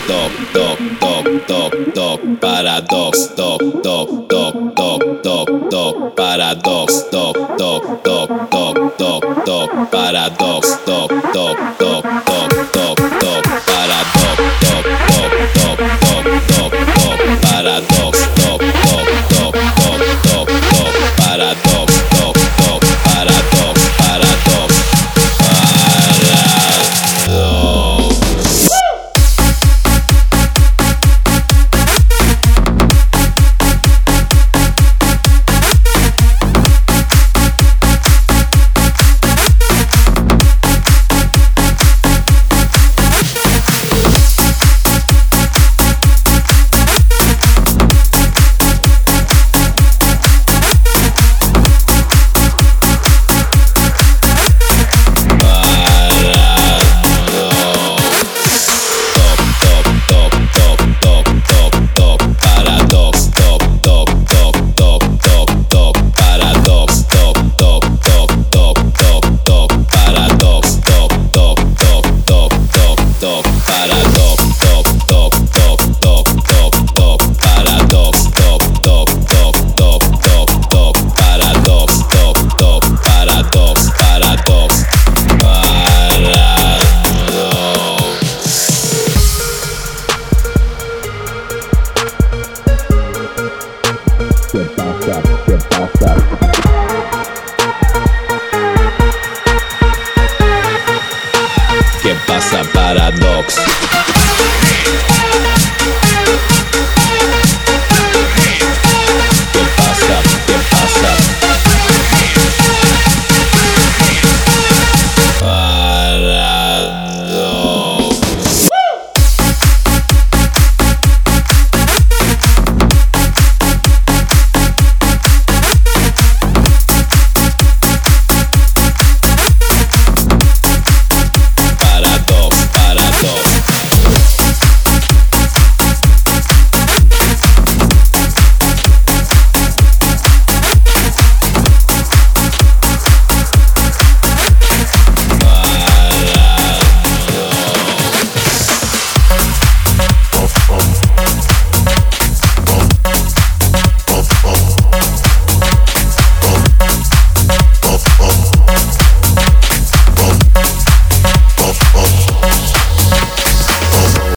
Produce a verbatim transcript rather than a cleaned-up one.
toc, toc, toc, toc, toc, paradox, toc, toc, toc, toc, toc, toc, paradox, toc, toc, toc, toc, toc, toc, paradox, toc, toc, toc, toc, toc, toc, paradox, toc, toc, toc, toc, toc, toc, paradox, toc, toc, toc, toc, toc, toc, paradox, toc, toc, paradox, paradox, paradox. Paradox, top, top,